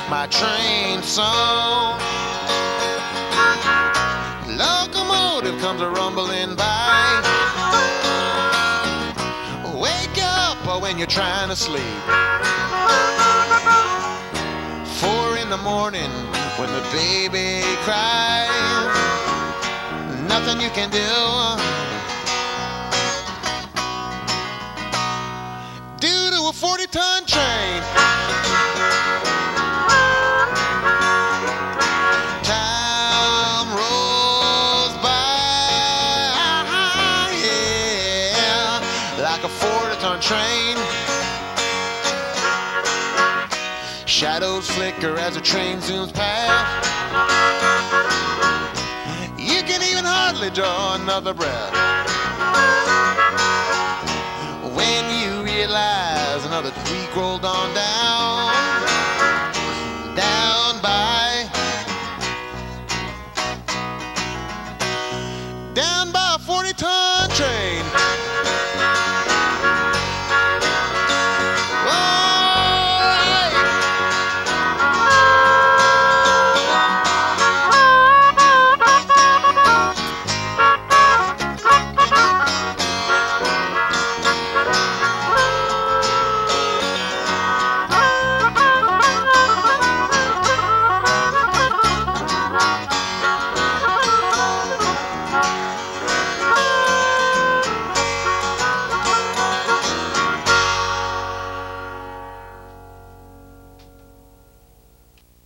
my train song. Locomotive comes a rumbling by. Wake up when you're trying to sleep. 4 in the morning when the baby cries. Nothing you can do. Due to a 40-ton train. Time rolls by, yeah, like a 40-ton train. Shadows flicker as the train zooms past. You can even hardly draw another breath when you realize another week rolled on down.